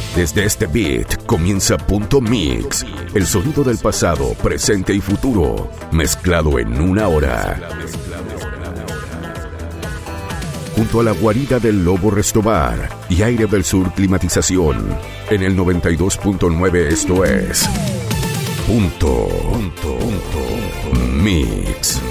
Desde este beat comienza Punto Mix, el sonido del pasado, presente y futuro, mezclado en una hora. Junto a la guarida del Lobo Restobar y Aire del Sur Climatización, en el 92.9 esto es Punto Mix.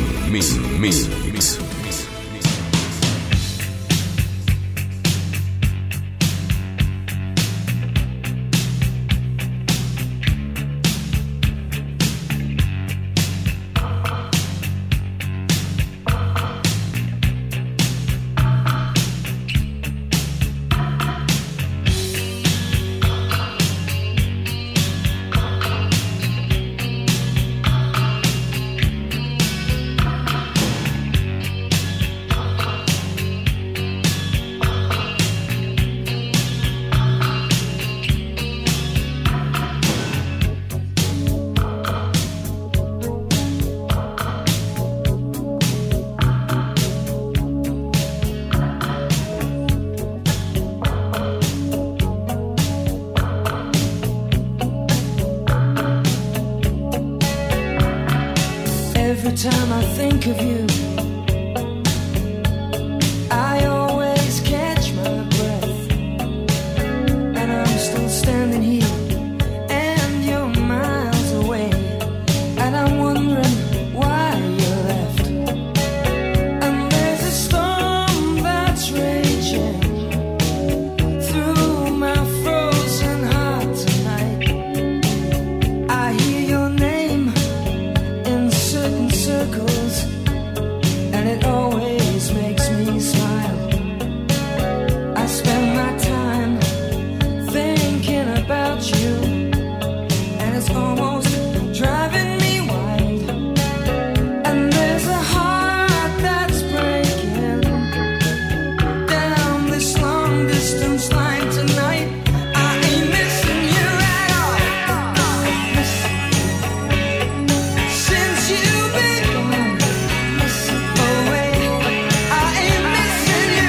Every time I think of you, I always catch my breath, and I'm still standing here, and you're miles away, and I'm wondering why you left. And there's a storm that's raging through my frozen heart tonight. I hear your name in certain circles, and it always makes me smile. I spend my time thinking about you, and it's almost driving me wild. And there's a heart that's breaking down this long distance line tonight. I ain't missing you at all. Since you've been gone away, I ain't missing you.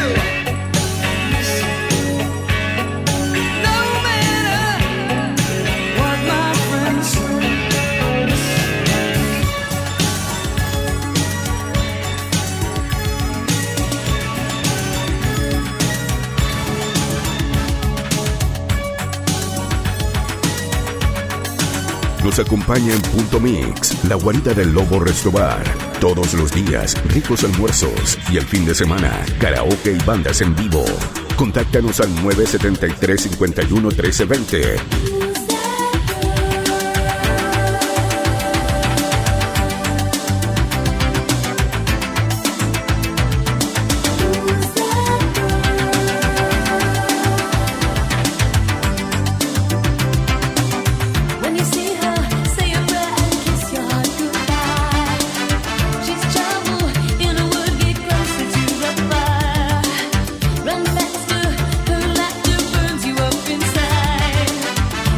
No matter what my friends say. Nos acompaña en Punto Mix, la guarida del Lobo Restobar. Todos los días, ricos almuerzos y el fin de semana, karaoke y bandas en vivo. Contáctanos al 973-51-1320. When you see her, say a prayer and kiss your heart goodbye. She's trouble in a wood, get closer to the fire. Run faster, her laughter burns you up inside.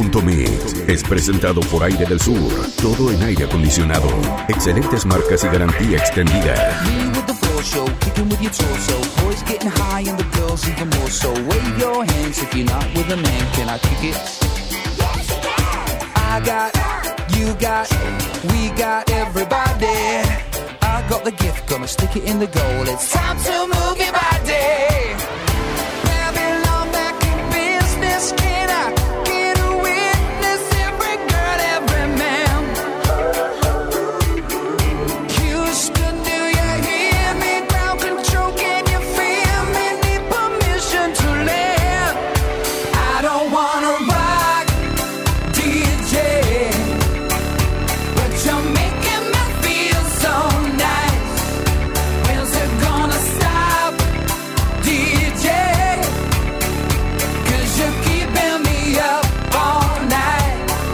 Punto Mix es presentado por Aire del Sur. Todo en aire acondicionado. Excelentes marcas y garantía extendida. Show, kicking with your torso. Boys getting high and the girls even more so. Wave your hands if you're not with a man. Can I kick it? I got, you got, we got everybody. I got the gift, gonna stick it in the goal. It's time to move your body. Babylon back in business. Can I get a witness? Every girl, every man. Houston, do you hear me? Ground control, can you feel me? Need permission to land. I don't wanna rock, DJ, but you're making me feel so nice. When's it gonna stop, DJ? 'Cause you're keeping me up all night.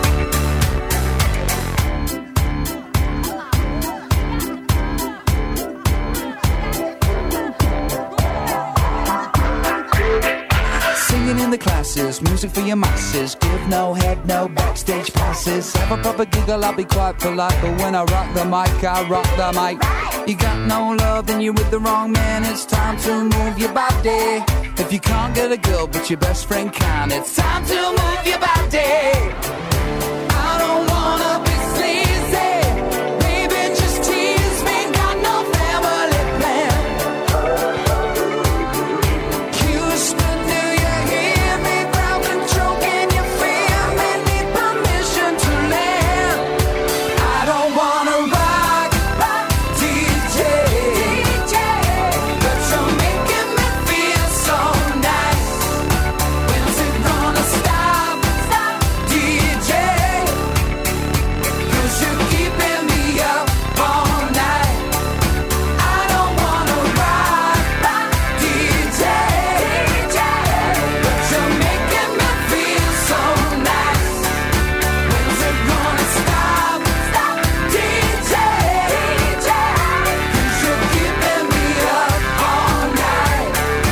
Singing in the classes, music for your masses. Give no head, no backstage passes. Have a proper giggle, I'll be quite polite. But when I rock the mic, I rock the mic. You got no love, then you're with the wrong man. It's time to move your body. If you can't get a girl, but your best friend can, it's time to move your body. I don't wanna be sleazy. Baby, just tease me. Got no family plan. Houston, do you hear me? Ground control, can you feel me? Need permission to land. I don't wanna rock, DJ, but you're making me feel so nice. When's it gonna stop, DJ? 'Cause you're keeping me up all night. I don't wanna rock, DJ, but you're making me feel so nice. When's it gonna stop, DJ? 'Cause you're keeping me up all night.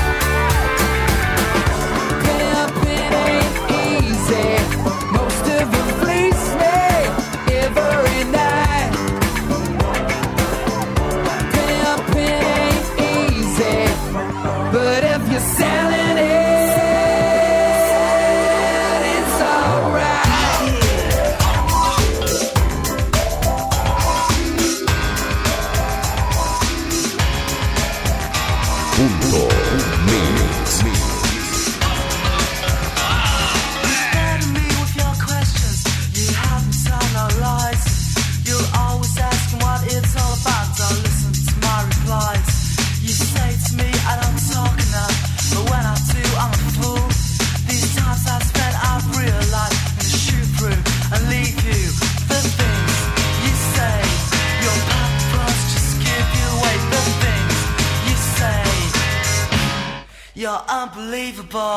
Pimpin' ain't easy. Most of it fleece me every night. Pimpin' ain't easy, but if you're selling it, it's alright. Punto Mix. Scaring me with your questions. You haven't told no lies. You're always asking what it's all about. Don't listen to my replies. You say to me I don't talk enough, but when I do, I'm a fool. These times I've spent, I've realized I'm gonna shoot through and leave you. The things you say, your purpose just give you away. The things you say, you're unbelievable.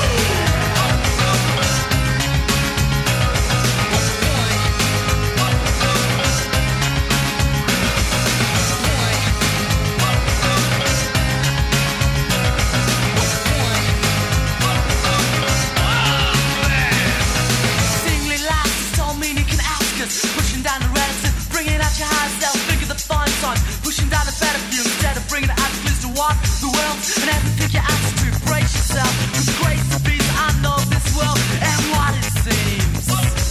Singly lasses don't mean you can ask us. Pushing down the relative, bringing out your higher self. Figure the fine sign, pushing down the better view instead of bringing the attitudes to walk the world and everything you ask to brace yourself. 'Cause grace to be, I know this world and what it seems.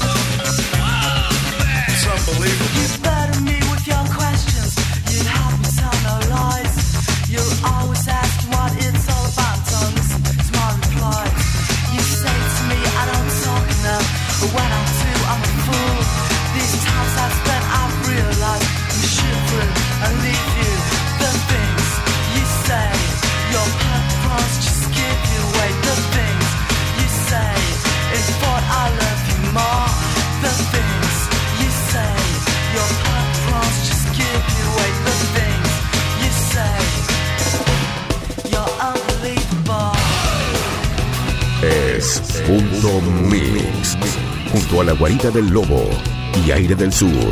It's unbelievable. You better me with your questions. You haven't told no lies. You're always asking what it's all about. Don't listen to my replies. You say to me I don't talk enough, but when I do, I'm a fool. These times I've spent, I've realized I'm shoot through and leave you. The things you say, your purpose just give you away. The things you say is what I love you more. The things you say, your purpose just give you away. The things you say, you're unbelievable. Es Punto Mix. Junto a la guarida del lobo y Aire del Sur.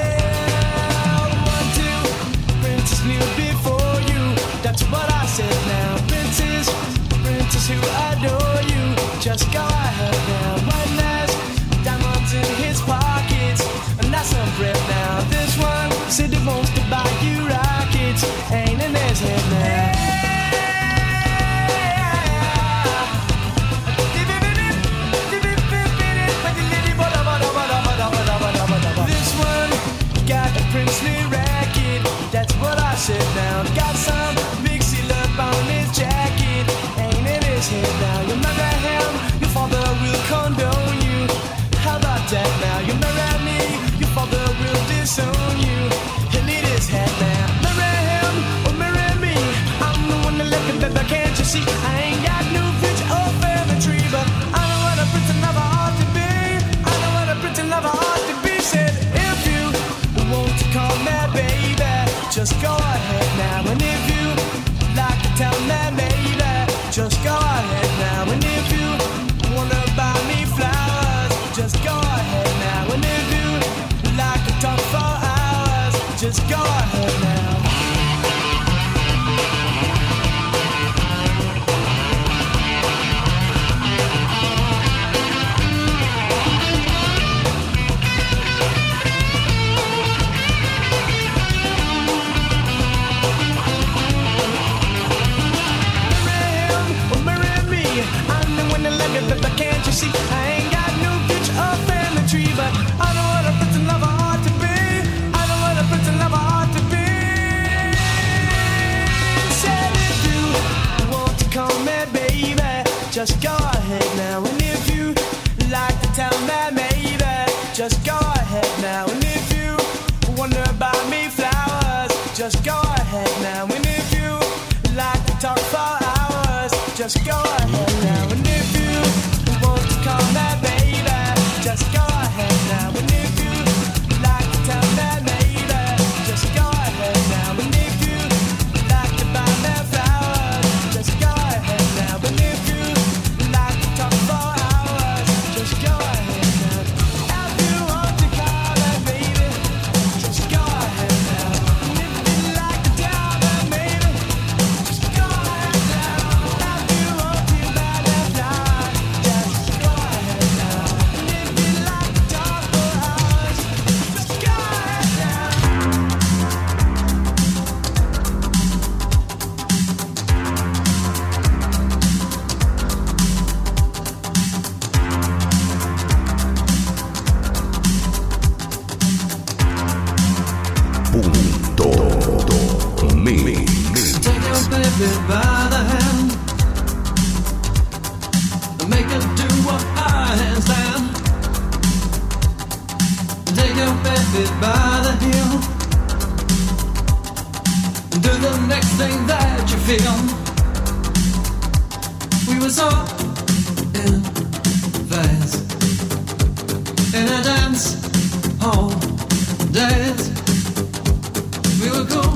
Princess knew before you. That's what I said now. Princess, princess who adore you. Just go ahead now, my last just go ahead now. And if you like to tell me maybe, just go ahead now. And if you wonder about me flowers, just go ahead now. And if you like to talk for hours, just go ahead now. And if you want to call me baby, just go ahead now. And if you like to tell me maybe, just go ahead now. And if you like to buy me flowers, just go ahead now. And if you like to talk for hours, just go ahead now. If you want to call me baby, just go ahead now. And if you like to tell me maybe, just go ahead now. If you want to buy me flowers, just go ahead now. And if you like to talk for hours, just go ahead now. Punto Mix. Take your baby by the hand and make her do a high handstand. Take your baby by the heel and do the next thing that you feel. We were so in phase in a dance hall days. We were cool,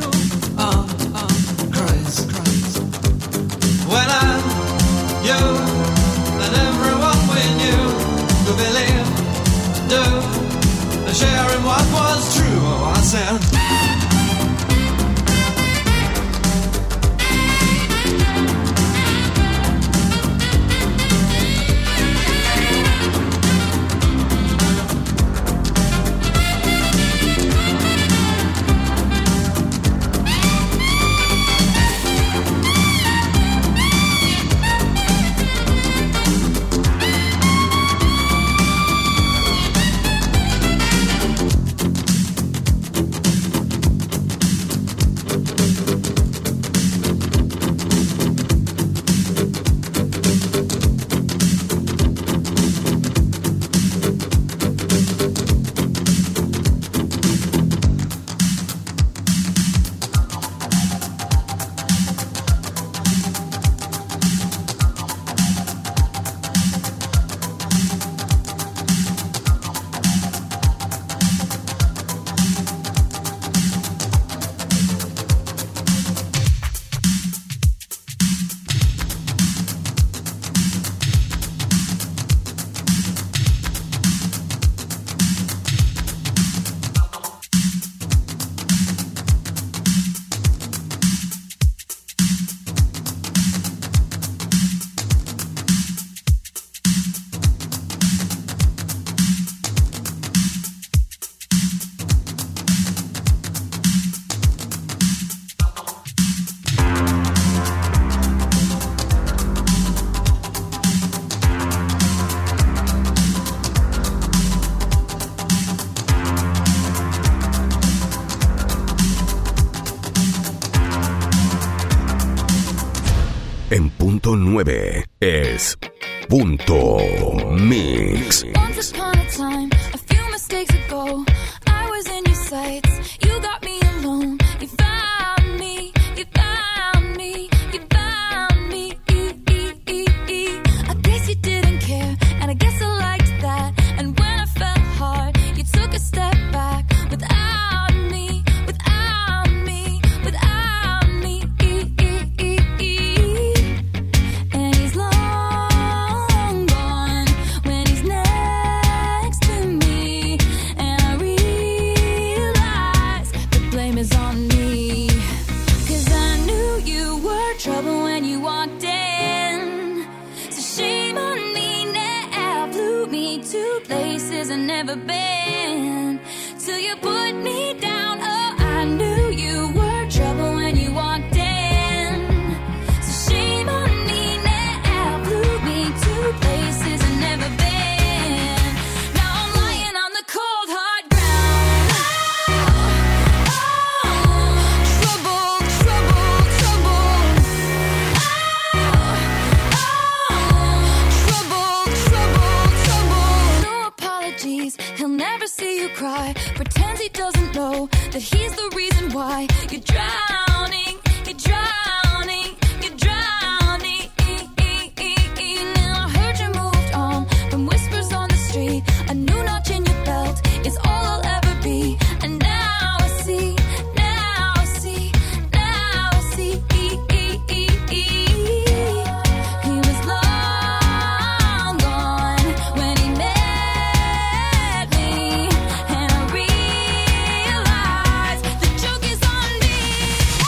crazy. When I, you, and everyone we knew could believe, do, and sharing what was true. Oh, I said. En punto 9 es Punto Mix. Once upon a time, a few mistakes ago, I was in your sights. You got me alone. You found me. You found me. You found me. I guess you didn't care, and I guess I liked that. And when I fell hard, you took a step back without me. Without me. Without me. And he's long gone when he's next to me. And I realize the blame is on me. 'Cause I knew you were trouble when you walked in. So shame on me now. Flew me to places I've never been. Till you put me down. Oh, I knew you were trouble when you walked in. So shame on me now. Flew me to places I've never been. Now I'm lying on the cold hard ground. Oh, trouble, trouble, trouble. Oh, you cry, pretends he doesn't know that he's the reason why you're drowning, you're drowning, you're drowning. Now I heard you moved on from whispers on the street. A new notch in your belt is all I'll ever be. And now I see, now I see, now I see. He was long gone when he met me, and I realized the joke is on me.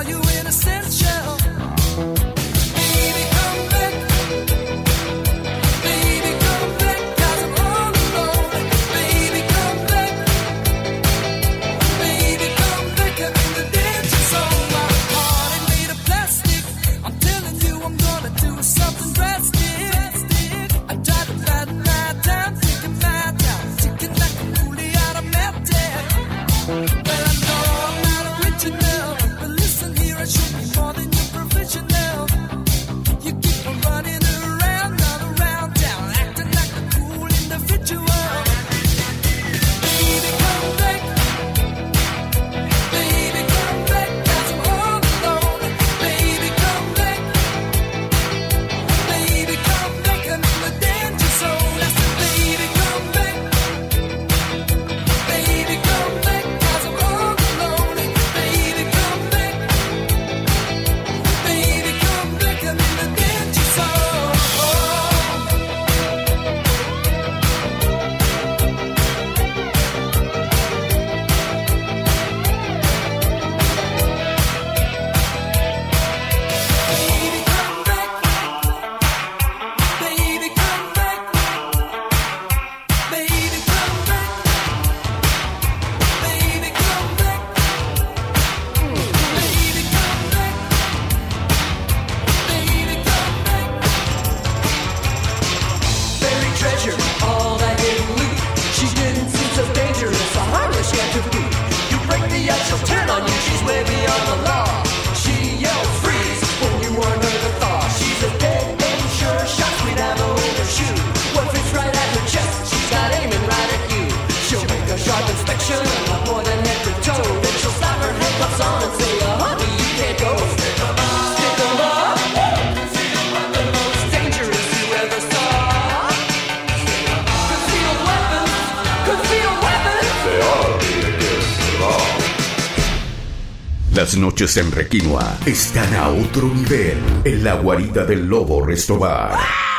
saw you in essential. Baby, come back. Baby, come back, 'cause I'm all alone. Baby, come back. Baby, come back, I'm in the danger zone. My heart ain't made of plastic. I'm telling you, I'm gonna do something drastic. I tried to flatten my time, taking my time, ticking like a coolie automatic. Well, I know I'm not original, but listen here, I should be more than your professional. You keep on running around, all around town, acting like a cool individual. Baby, come back. Baby, come back, 'cause I'm all alone. Baby, come back. Baby, come back, I'm in the danger zone. I said, baby, come back. Baby, come back, 'cause I'm all alone. Baby, come back. Baby, come back, I'm in the danger zone. Baby, come back. Baby, come back. Baby, come back. Baby, come back. Baby, come back. Baby, come back. Buried treasure, all that hidden loot. She didn't seem so dangerous, a harmless yet to boot. You break the ice, she'll turn on you, she's way beyond the law. She yelled freeze when you warned her to thaw. She's a dead end sure shot, sweet ammo in her shoe. What fits right at her chest, she's got aiming right at you. She'll make a sharp inspection, not more than head to toe. Then she'll slap her handcuffs on and say, honey, you can't go. Stick 'em up. Stick 'em up. The most dangerous you ever saw. Concealed weapons. Concealed weapons. Las noches en Requinoa están a otro nivel en la guarida del Lobo Restobar.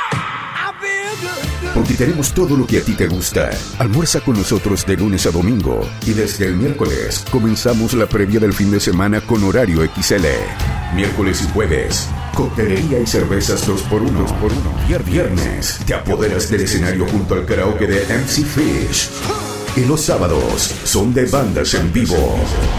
Porque tenemos todo lo que a ti te gusta. Almuerza con nosotros de lunes a domingo. Y desde el miércoles comenzamos la previa del fin de semana con horario XL. Miércoles y jueves, coctelería y cervezas 2x1. Viernes, te apoderas del escenario junto al karaoke de MC Fish. Y los sábados son de bandas en vivo.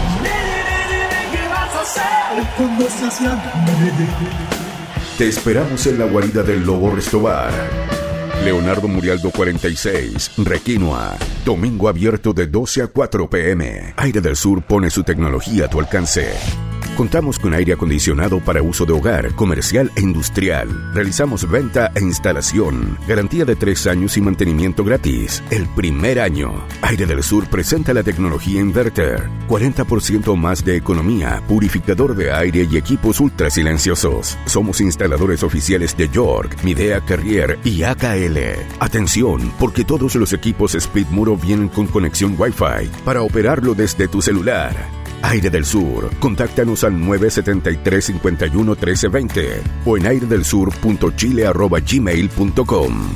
Te esperamos en la guarida del Lobo Restobar. Leonardo Murialdo 46, Requinoa. Domingo abierto de 12 a 4 p.m. Aire del Sur pone su tecnología a tu alcance. Contamos con aire acondicionado para uso de hogar, comercial e industrial. Realizamos venta e instalación. Garantía de 3 años y mantenimiento gratis. El primer año. Aire del Sur presenta la tecnología Inverter. 40% más de economía, purificador de aire y equipos ultra silenciosos. Somos instaladores oficiales de York, Midea Carrier y AKL. Atención, porque todos los equipos Split Muro vienen con conexión Wi-Fi para operarlo desde tu celular. Aire del Sur. Contáctanos al 973-51-1320 o en airedelsur.chile@gmail.com.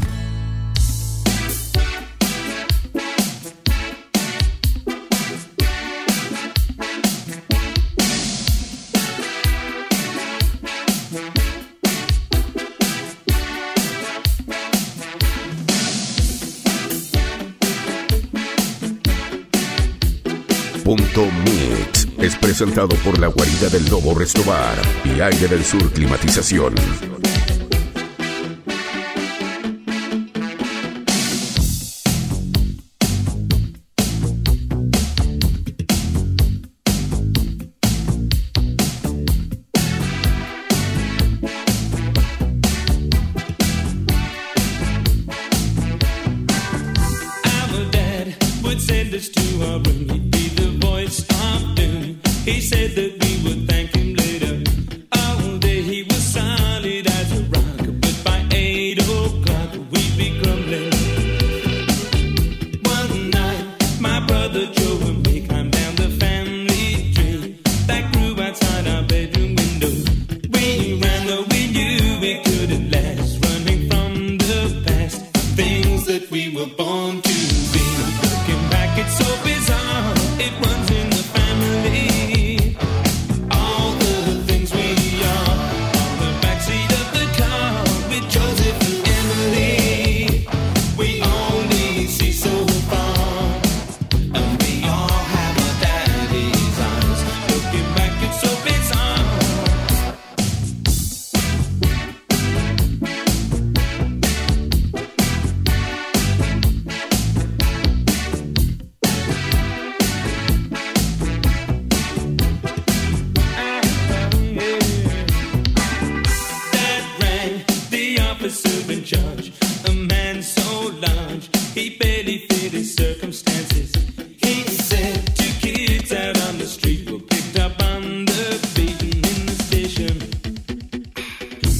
Punto Mix es presentado por la guarida del Lobo Restobar y Aire del Sur Climatización.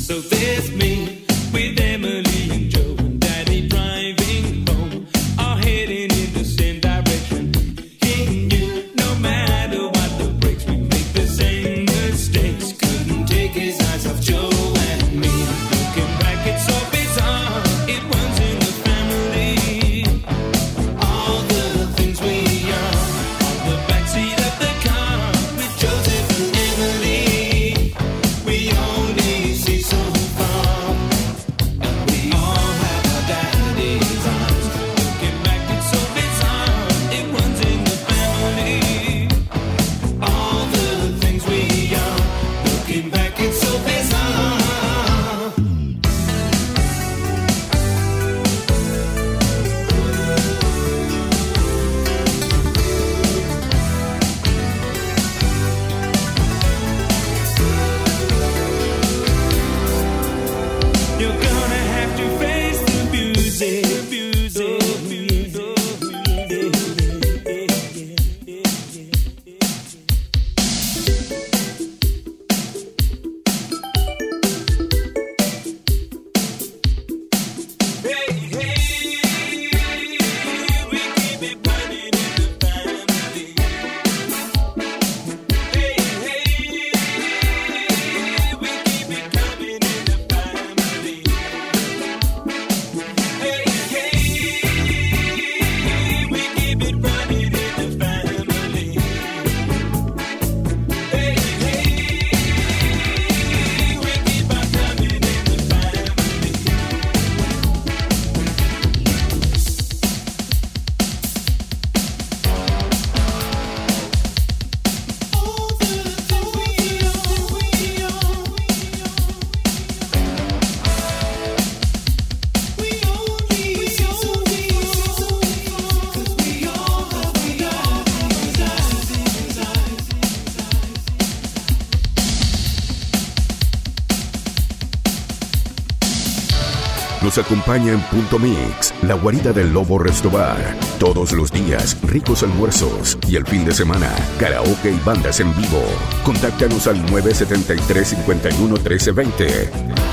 So there's me with Emily and Joe and Daddy driving home, all heading in the same direction. He knew no matter what the brakes, we make the same mistakes. Couldn't take his eyes off Joe and me. Looking back, it's so bizarre. It runs in the family. All the things we are on the backseat of the car with Joseph and Emily. We only see so far, and we all have our daddy's eyes. Looking back, it's so bizarre. It runs in the family. All the things we are. Looking back, it's so bizarre. You're gonna have to face the music. Nos acompaña en Punto Mix, la guarida del Lobo Restobar. Todos los días, ricos almuerzos. Y el fin de semana, karaoke y bandas en vivo. Contáctanos al 973-51-1320.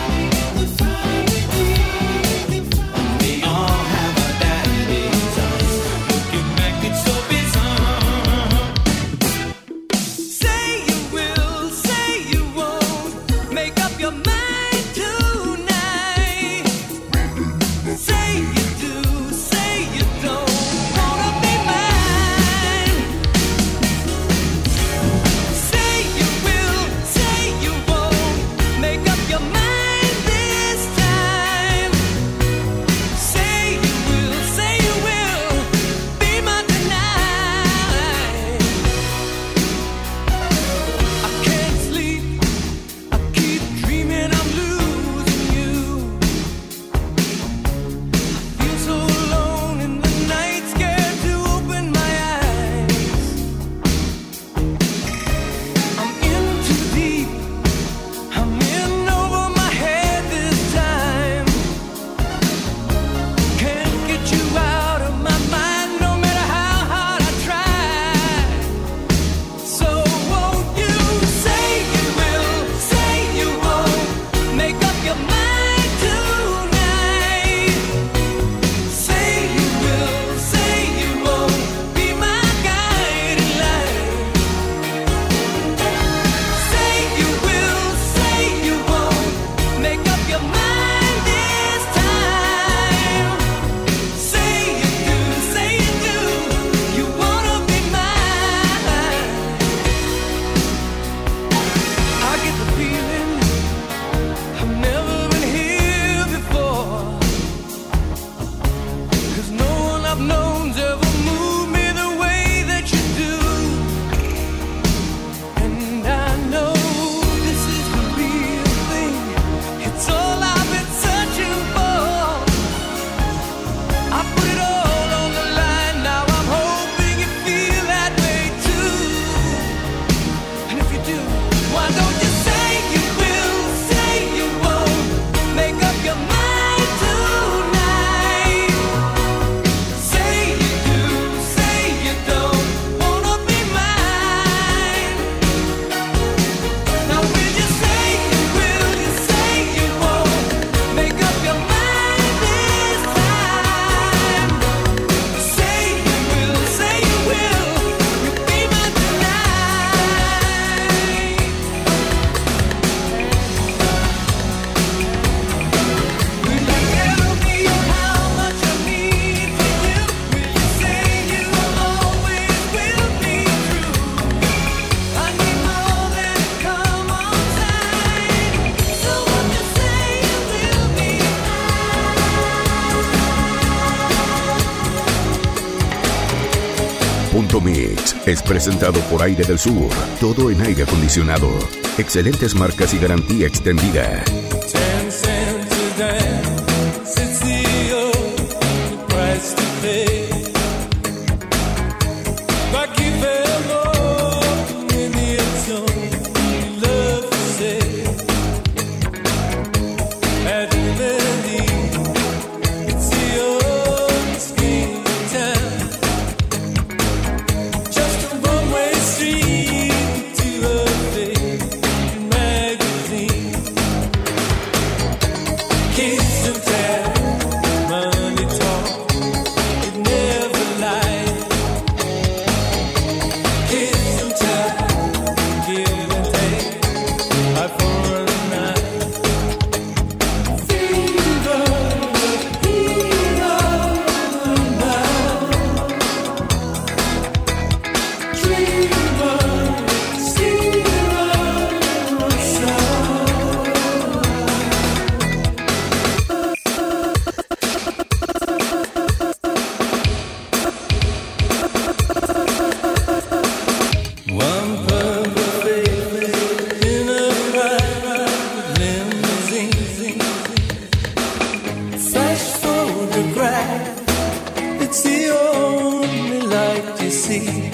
We all have our daddy's eyes. Looking back, it's so bizarre. Say you will, say you won't. Make up your mind tonight. Say you do, say you don't. Wanna be mine. Say you will, say you won't. Make up your mind. Punto Mix es presentado por Aire del Sur, todo en aire acondicionado. Excelentes marcas y garantía extendida. 10 cents a dance, it's the old price to pay. By keeping on in the zone, we love to say. At Melody, it's the old scheme of town. Just a one-way street to a fake magazine. Kiss and tell, money talk, it never lies. Kiss and tell, give and take, eye for a night. Fever, one perfect in a private limousine. Flash photograph, it's the only light you see.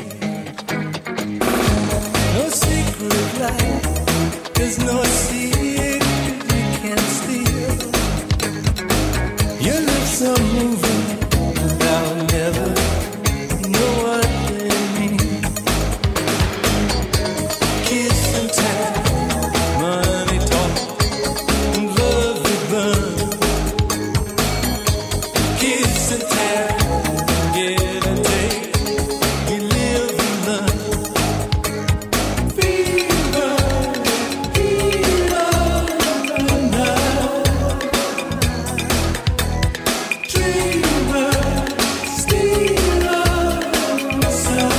No secret light, there's no secret you can't steal. Your lips are moving, and I'll never know what they mean. Kiss and tell, money talk, and love will burn. Kiss and tell, give and take, you live and learn. Fever, dreamer, stealer, sun.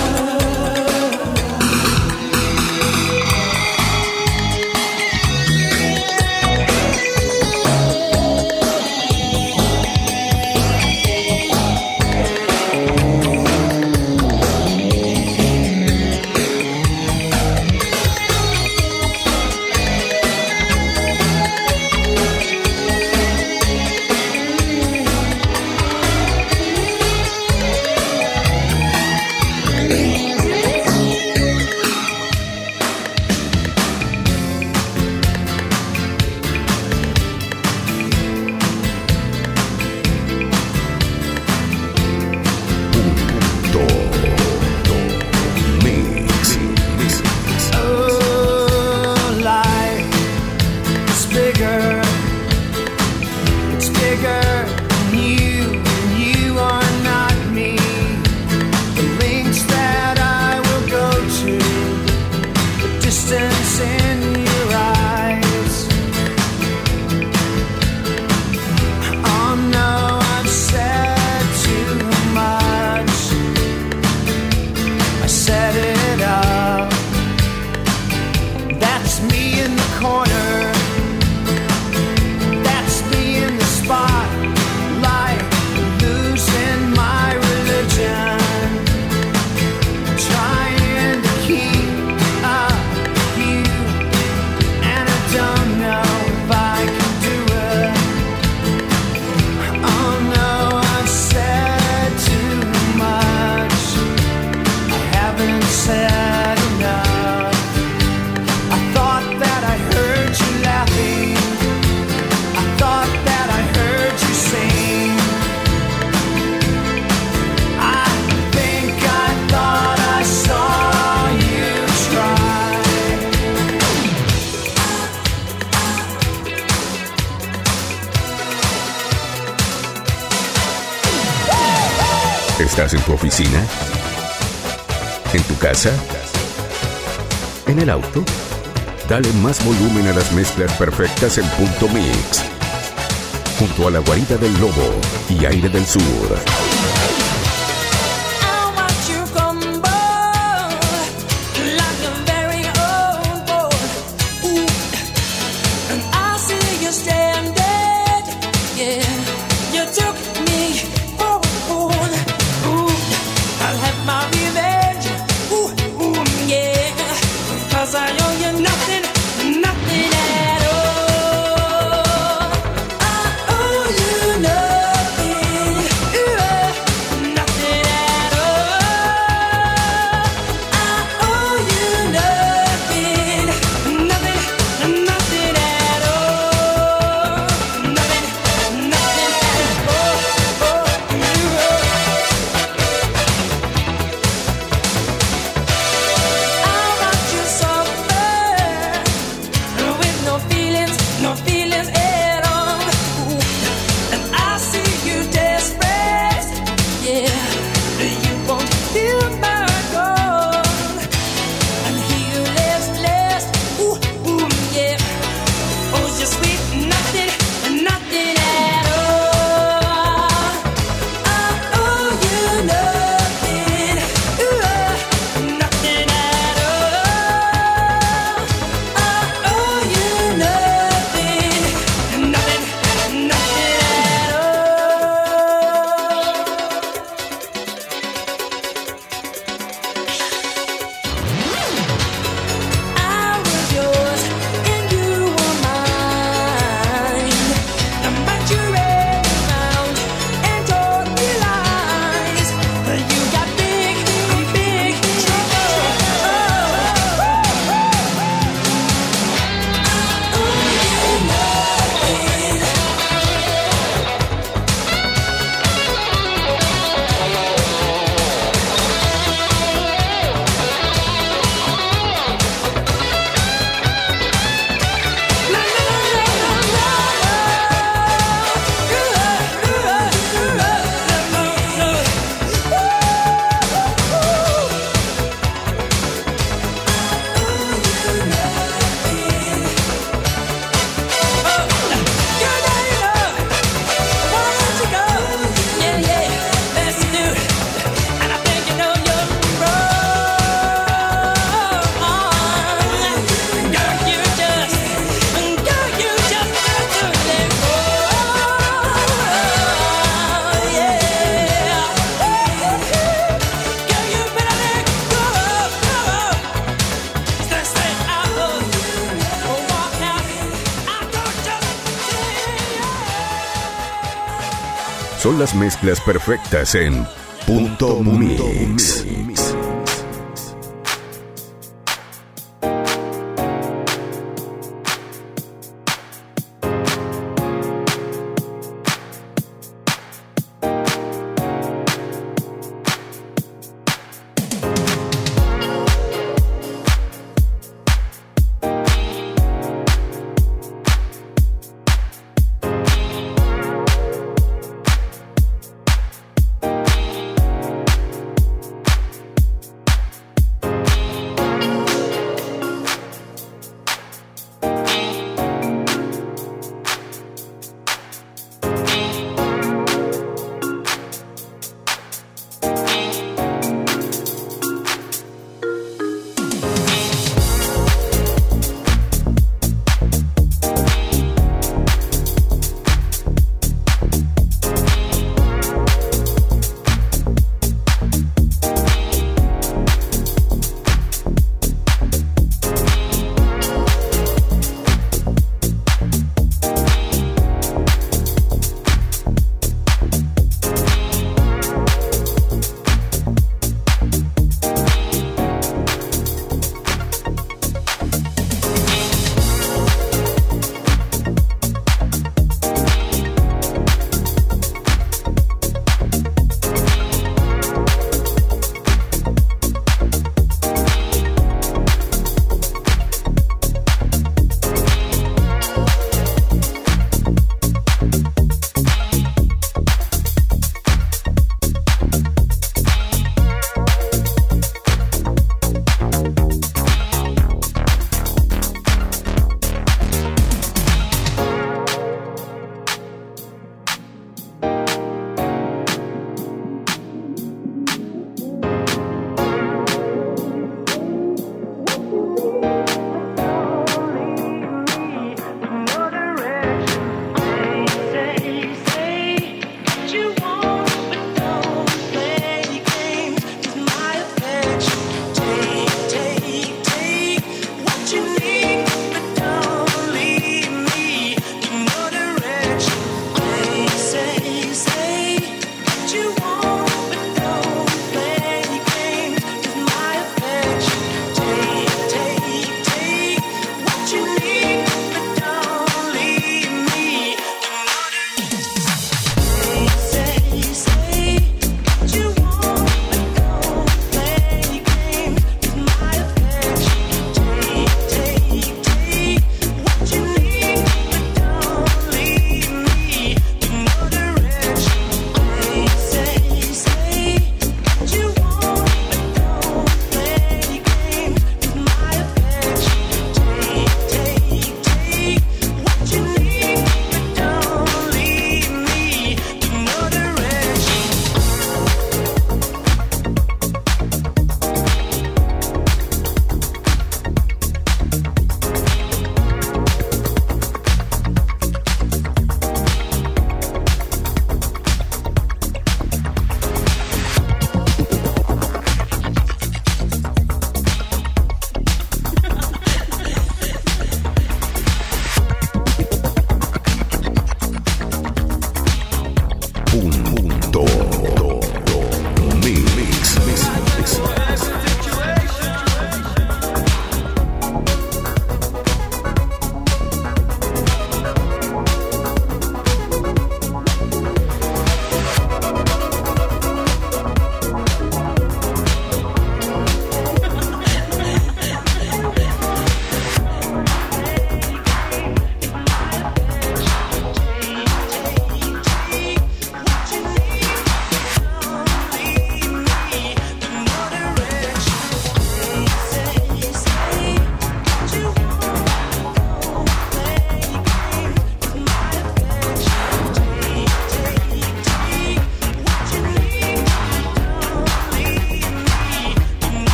Mix. Oh, life is bigger. It's bigger than you are not me. The lengths that I will go to, the distance in your eyes. Oh no, I've said too much. I set it up. That's me in the corner. That's me in the spotlight, losing my religion, trying to keep up with you, and I don't know if I can do it. Oh no, I've said too much. I haven't said enough. I thought that I heard you laughing. I thought that I heard you sing. I think I thought I saw you try. ¿Estás en tu oficina? ¿En tu casa? ¿En el auto? Dale más volumen a las mezclas perfectas en Punto Mix. Junto a la guarida del lobo y Aire del Sur. I watch you crumble like a very old boy. Ooh. And I see you stranded. Yeah, you took me for a fool. Ooh, I'll have my revenge. son las mezclas perfectas en Punto Mix.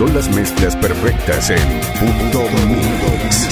son las mezclas perfectas en Punto Mix.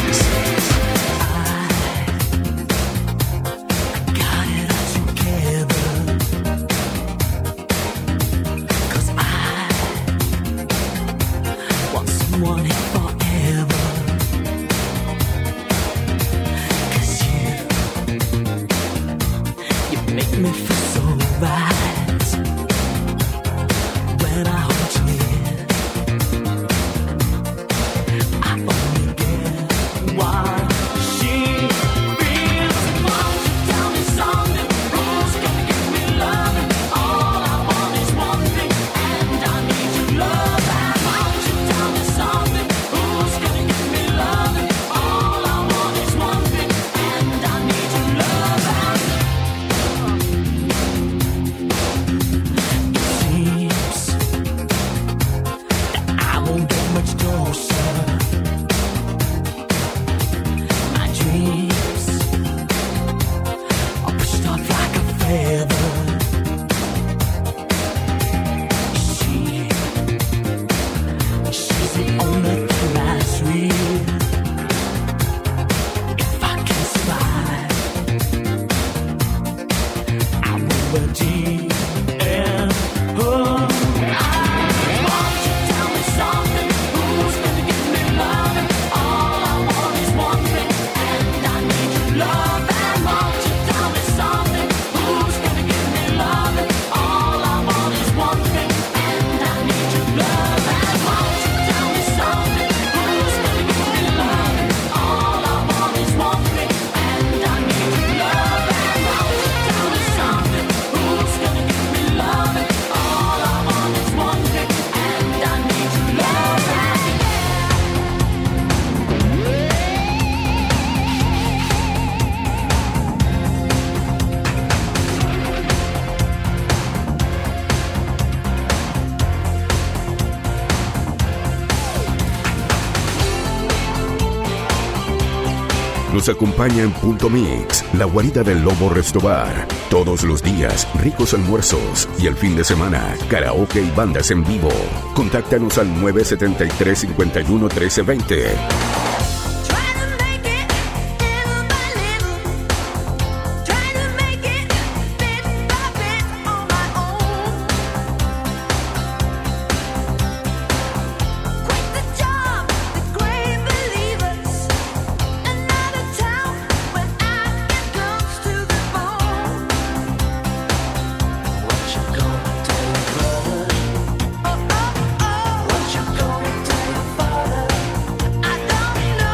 Nos acompaña en Punto Mix, la guarida del Lobo Restobar. Todos los días, ricos almuerzos y el fin de semana, karaoke y bandas en vivo. Contáctanos al 973-51-1320. I don't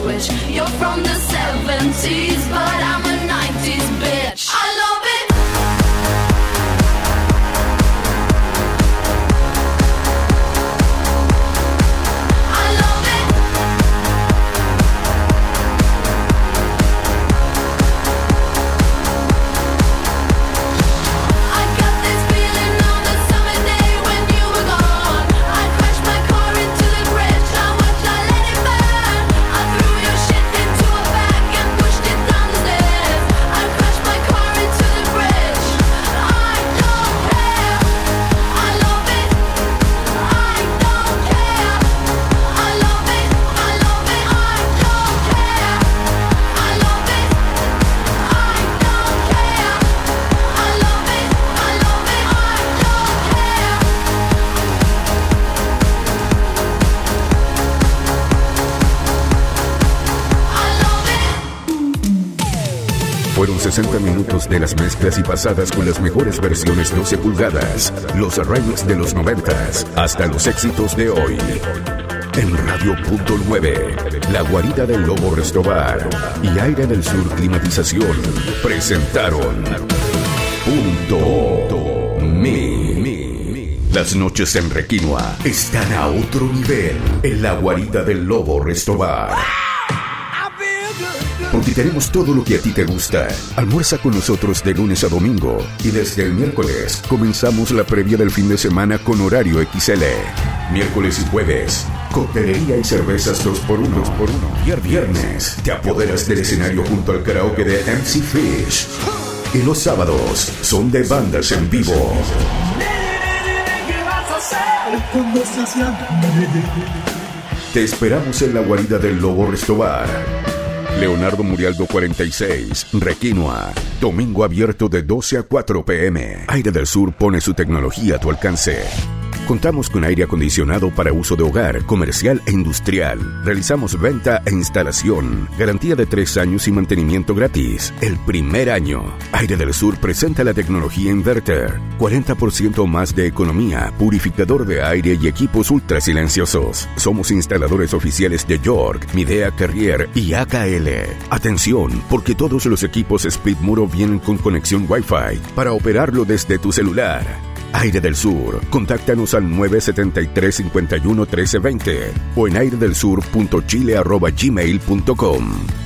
switch. You're from the 70s, but I'm a 90s bitch. I love it. Fueron 60 minutos de las mezclas y pasadas con las mejores versiones 12 pulgadas, los remix de los 90s, hasta los éxitos de hoy. En Radio Punto 9, La Guarida del Lobo Restobar y Aire del Sur Climatización presentaron Punto Me. Las noches en Requinoa están a otro nivel en La Guarida del Lobo Restobar. Porque tenemos todo lo que a ti te gusta. Almuerza con nosotros de lunes a domingo. Y desde el miércoles comenzamos la previa del fin de semana con horario XL. Miércoles y jueves, coctelería y cervezas 2x1. Viernes, te apoderas del escenario junto al karaoke de MC Fish. Y los sábados son de bandas en vivo. Te esperamos en La Guarida del Lobo Restobar. Leonardo Murialdo 46, Requinoa. Domingo abierto de 12 a 4 p.m. Aire del Sur pone su tecnología a tu alcance. Contamos con aire acondicionado para uso de hogar, comercial e industrial. Realizamos venta e instalación. Garantía de 3 años y mantenimiento gratis. El primer año. Aire del Sur presenta la tecnología Inverter. 40% más de economía, purificador de aire y equipos ultra silenciosos. Somos instaladores oficiales de York, Midea Carrier y AKL. Atención, porque todos los equipos Split Muro vienen con conexión Wi-Fi para operarlo desde tu celular. Aire del Sur. Contáctanos al 973-51-1320 o en airedelsur.chile@gmail.com.